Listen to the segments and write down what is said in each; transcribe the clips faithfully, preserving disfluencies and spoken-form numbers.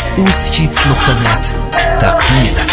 uzhits nuqta net taqdim etadi.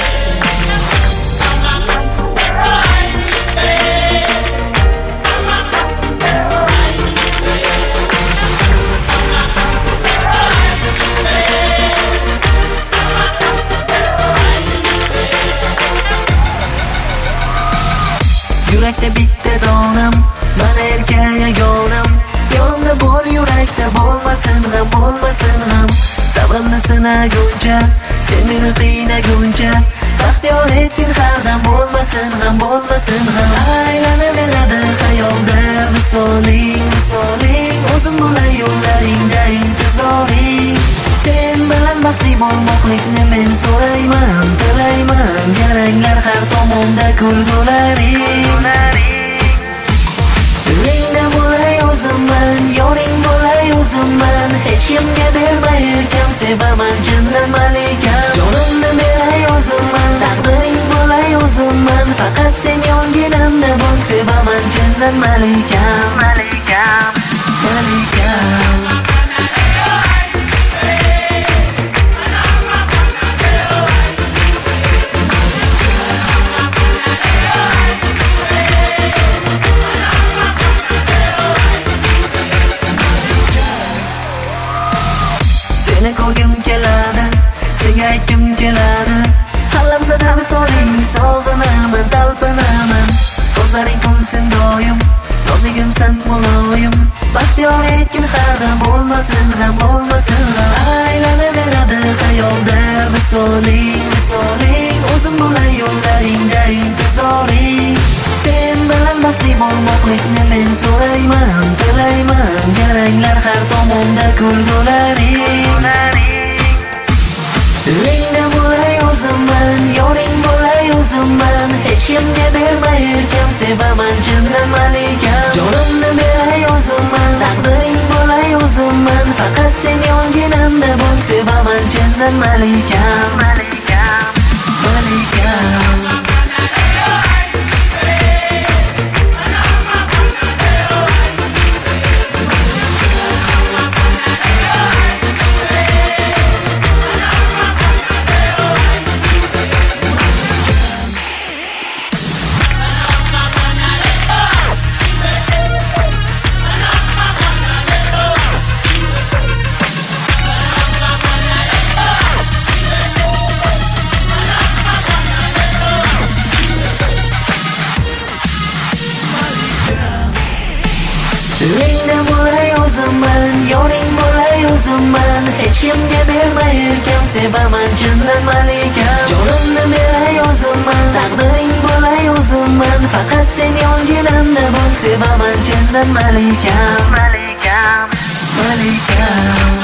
Yurakda bitta donam, mana erkak yagonam. Yonimda bor, yurakda bo'lmasin ham, bo'lmasin ham. Sabrimni sinaguncha, sen meni qiynaguncha, baxtiyor etgin har dam, bo'lmasin ham, bo'lmasin ham. Aylanib keladi xayolda misoling, misoling. O'zim bo'lay yo'llaringda intizoring. Sen bilan baxtli bo'lmoqlikni men so'rayman, tilayman. Jaranglar har tomonda kulgularing. Ringda bo'lay o'zimman, yoring bo'lay o'zimman. Hech kimga bermay erkam, sevaman jinnat malikam. Jonimni beray o'zimman, taqdiring bo'lay o'zimman. Faqat sen yonginamda bo'l, sevaman jinnat malikam, malikam, malikam. Seni ko'rgim keladi, senga aytgim keladi. Halamzada misoling, sog'inaman, talpinaman. Ko'zlaring kulsin doim, nozligimsan muloyim. Baxtiyor etgin har dam, bo'lmasin ham, bo'lmasin ham. Aylanib beradi xayolda misoling, misoling. O'zim bo'lay yo'llaringda intizoring. Sen bilan baxtli bo'lmoqlikni men so'rayman, tilayman. Jaranglar har tomonda kulgularing. Ringda bo'lay o'zimman, yoring bo'lay o'zimman. Hech kimga bermay erkam, sevaman jinnat malikam. Jonimni beray o'zimman, taqdiring bo'lay o'zimman. Faqat sen yonginamda bo'l, sevaman jinnat malikam, malikam, malikam. Ringda bo'lay o'zimman, yoring bo'lay o'zimman. Hech kimga bermay erkam, sevaman jinnat malikam. Jonimni beray o'zimman, taqdiring bo'lay o'zimman. Faqat sen yonginamda bo'l, sevaman jinnat malikam, malikam, malikam.